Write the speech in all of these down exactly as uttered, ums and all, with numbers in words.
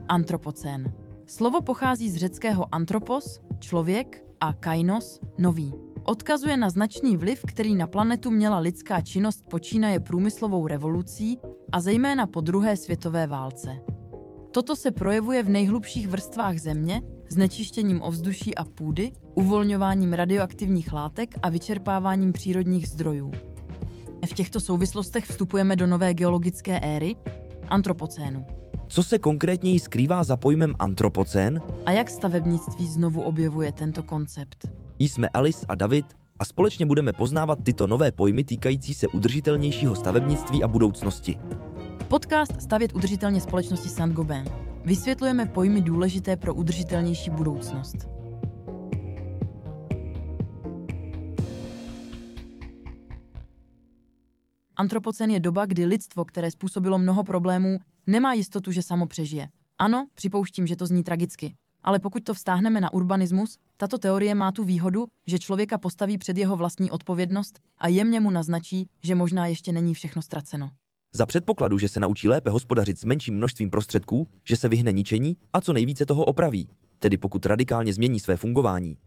Antropocén. Slovo pochází z řeckého antropos, člověk, a kainos, nový. Odkazuje na značný vliv, který na planetu měla lidská činnost počínaje průmyslovou revolucí a zejména po druhé světové válce. Toto se projevuje v nejhlubších vrstvách země, znečištěním ovzduší a půdy, uvolňováním radioaktivních látek a vyčerpáváním přírodních zdrojů. V těchto souvislostech vstupujeme do nové geologické éry, antropocénu. Co se konkrétněji skrývá za pojmem antropocén? A jak stavebnictví znovu objevuje tento koncept? Jsme Alice a David a společně budeme poznávat tyto nové pojmy týkající se udržitelnějšího stavebnictví a budoucnosti. Podcast Stavět udržitelně společnosti Saint-Gobain. Vysvětlujeme pojmy důležité pro udržitelnější budoucnost. Antropocén je doba, kdy lidstvo, které způsobilo mnoho problémů, nemá jistotu, že samo přežije. Ano, připouštím, že to zní tragicky. Ale pokud to vztáhneme na urbanismus, tato teorie má tu výhodu, že člověka postaví před jeho vlastní odpovědnost a jemně mu naznačí, že možná ještě není všechno ztraceno. Za předpokladu, že se naučí lépe hospodařit s menším množstvím prostředků, že se vyhne ničení a co nejvíce toho opraví, tedy pokud radikálně změní své fungování.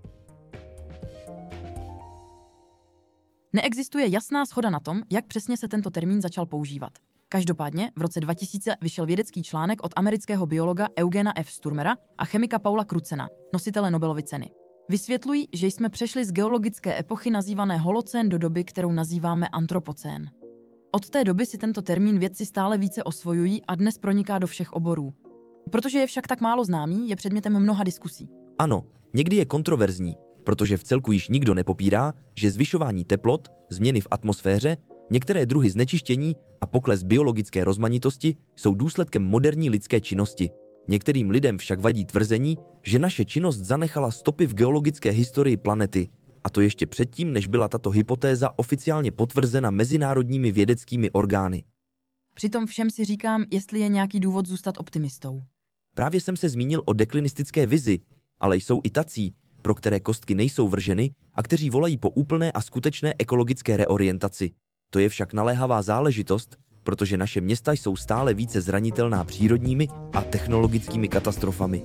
Neexistuje jasná shoda na tom, jak přesně se tento termín začal používat. Každopádně v roce dva tisíce vyšel vědecký článek od amerického biologa Eugena F. Sturmera a chemika Paula Crutzena, nositele Nobelovy ceny. Vysvětlují, že jsme přešli z geologické epochy nazývané holocén do doby, kterou nazýváme antropocén. Od té doby si tento termín vědci stále více osvojují a dnes proniká do všech oborů. Protože je však tak málo známý, je předmětem mnoha diskusí. Ano, někdy je kontroverzní, protože v celku již nikdo nepopírá, že zvyšování teplot, změny v atmosféře, některé druhy znečištění a pokles biologické rozmanitosti jsou důsledkem moderní lidské činnosti. Některým lidem však vadí tvrzení, že naše činnost zanechala stopy v geologické historii planety, a to ještě předtím, než byla tato hypotéza oficiálně potvrzena mezinárodními vědeckými orgány. Přitom všem si říkám, jestli je nějaký důvod zůstat optimistou. Právě jsem se zmínil o deklinistické vizi, ale jsou i tací, pro které kostky nejsou vrženy a kteří volají po úplné a skutečné ekologické reorientaci. To je však naléhavá záležitost, protože naše města jsou stále více zranitelná přírodními a technologickými katastrofami.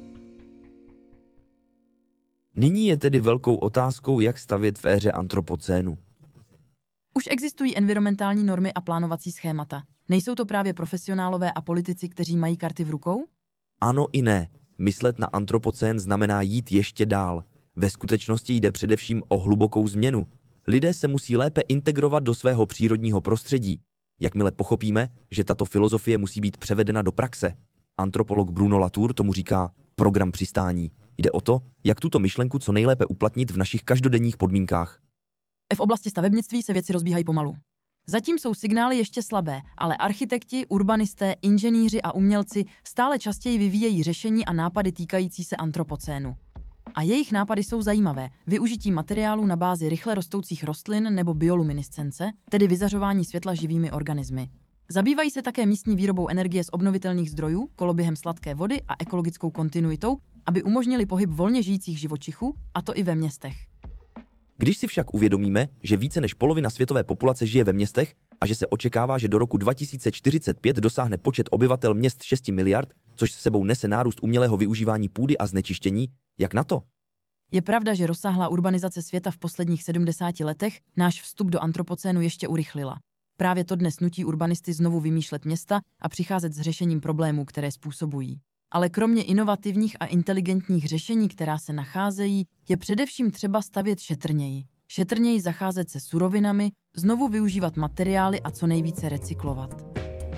Nyní je tedy velkou otázkou, jak stavět v éře antropocénu. Už existují environmentální normy a plánovací schémata. Nejsou to právě profesionálové a politici, kteří mají karty v rukou? Ano i ne. Myslet na antropocén znamená jít ještě dál. Ve skutečnosti jde především o hlubokou změnu. Lidé se musí lépe integrovat do svého přírodního prostředí. Jakmile pochopíme, že tato filozofie musí být převedena do praxe. Antropolog Bruno Latour tomu říká program přistání. Jde o to, jak tuto myšlenku co nejlépe uplatnit v našich každodenních podmínkách. V oblasti stavebnictví se věci rozbíhají pomalu. Zatím jsou signály ještě slabé, ale architekti, urbanisté, inženýři a umělci stále častěji vyvíjejí řešení a nápady týkající se antropocénu. A jejich nápady jsou zajímavé. Využití materiálů na bázi rychle rostoucích rostlin nebo bioluminescence, tedy vyzařování světla živými organismy. Zabývají se také místní výrobou energie z obnovitelných zdrojů, koloběhem sladké vody a ekologickou kontinuitou, aby umožnili pohyb volně žijících živočichů, a to i ve městech. Když si však uvědomíme, že více než polovina světové populace žije ve městech a že se očekává, že do roku dva tisíce čtyřicet pět dosáhne počet obyvatel měst šest miliard, což s sebou nese nárůst umělého využívání půdy a znečištění, jak na to? Je pravda, že rozsáhlá urbanizace světa v posledních sedmdesáti letech náš vstup do antropocénu ještě urychlila. Právě to dnes nutí urbanisty znovu vymýšlet města a přicházet s řešením problémů, které způsobují. Ale kromě inovativních a inteligentních řešení, která se nacházejí, je především třeba stavět šetrněji. Šetrněji zacházet se surovinami, znovu využívat materiály a co nejvíce recyklovat.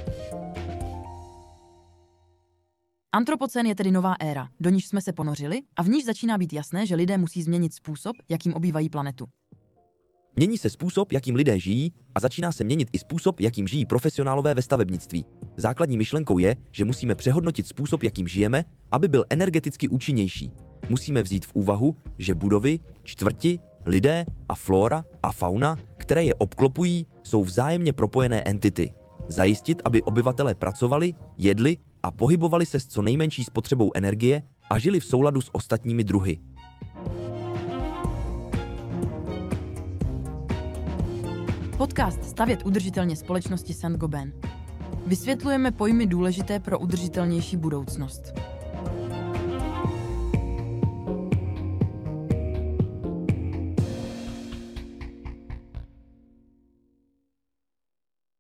Antropocén je tedy nová éra, do níž jsme se ponořili a v níž začíná být jasné, že lidé musí změnit způsob, jakým obývají planetu. Mění se způsob, jakým lidé žijí, a začíná se měnit i způsob, jakým žijí profesionálové ve stavebnictví. Základní myšlenkou je, že musíme přehodnotit způsob, jakým žijeme, aby byl energeticky účinnější. Musíme vzít v úvahu, že budovy, čtvrti, lidé a flora a fauna, které je obklopují, jsou vzájemně propojené entity. Zajistit, aby obyvatelé pracovali, jedli a pohybovali se s co nejmenší spotřebou energie a žili v souladu s ostatními druhy. Podcast Stavět udržitelně společnosti Saint-Gobain. Vysvětlujeme pojmy důležité pro udržitelnější budoucnost.